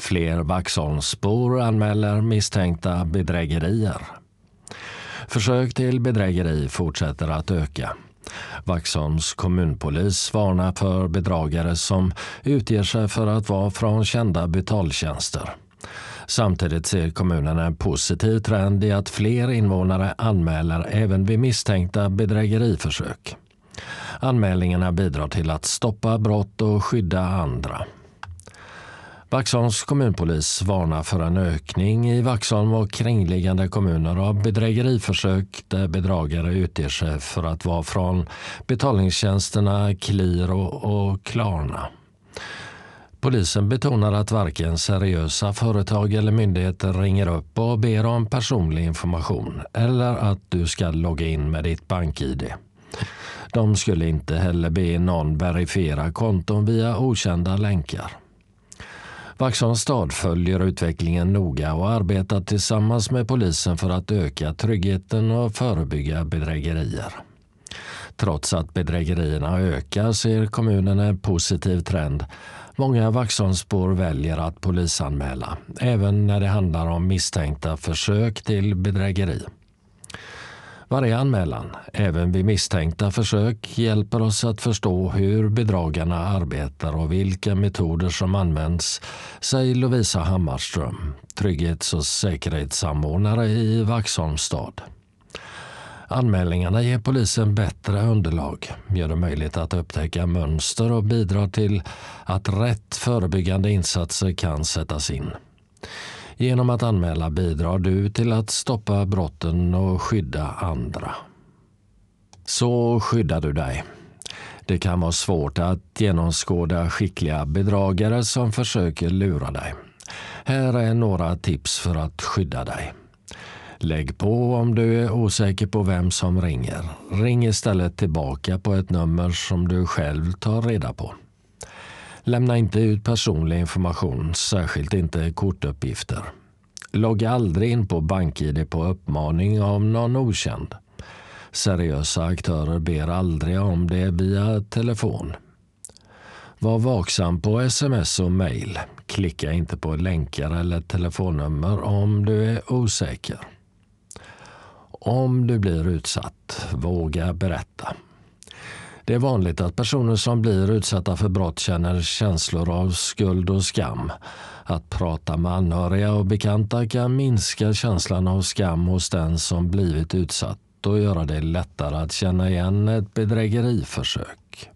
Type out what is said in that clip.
Fler Vaxholmsbor anmäler misstänkta bedrägerier. Försök till bedrägeri fortsätter att öka. Vaxholms kommunpolis varnar för bedragare som utger sig för att vara från kända betaltjänster. Samtidigt ser kommunen en positiv trend i att fler invånare anmäler även vid misstänkta bedrägeriförsök. Anmälningarna bidrar till att stoppa brott och skydda andra. Vaxholms kommunpolis varnar för en ökning i Vaxholm och kringliggande kommuner av bedrägeriförsök där bedragare utger sig för att vara från betalningstjänsterna Qliro och Klarna. Polisen betonar att varken seriösa företag eller myndigheter ringer upp och ber om personlig information eller att du ska logga in med ditt BankID. De skulle inte heller be någon verifiera konton via okända länkar. Vaxholms stad följer utvecklingen noga och arbetar tillsammans med polisen för att öka tryggheten och förebygga bedrägerier. Trots att bedrägerierna ökar ser kommunen en positiv trend. Många Vaxholmsbor väljer att polisanmäla, även när det handlar om misstänkta försök till bedrägeri. Varje anmälan, även vid misstänkta försök, hjälper oss att förstå hur bedragarna arbetar och vilka metoder som används, säger Lovisa Hammarström, trygghets- och säkerhetssamordnare i Vaxholms stad. Anmälningarna ger polisen bättre underlag, gör det möjligt att upptäcka mönster och bidrar till att rätt förebyggande insatser kan sättas in. Genom att anmäla bidrar du till att stoppa brotten och skydda andra. Så skyddar du dig. Det kan vara svårt att genomskåda skickliga bedragare som försöker lura dig. Här är några tips för att skydda dig. Lägg på om du är osäker på vem som ringer. Ring istället tillbaka på ett nummer som du själv tar reda på. Lämna inte ut personlig information, särskilt inte kortuppgifter. Logga aldrig in på BankID på uppmaning av någon okänd. Seriösa aktörer ber aldrig om det via telefon. Var vaksam på sms och mejl. Klicka inte på länkar eller telefonnummer om du är osäker. Om du blir utsatt, våga berätta. Det är vanligt att personer som blir utsatta för brott känner känslor av skuld och skam. Att prata med anhöriga och bekanta kan minska känslan av skam hos den som blivit utsatt och göra det lättare att känna igen ett bedrägeriförsök.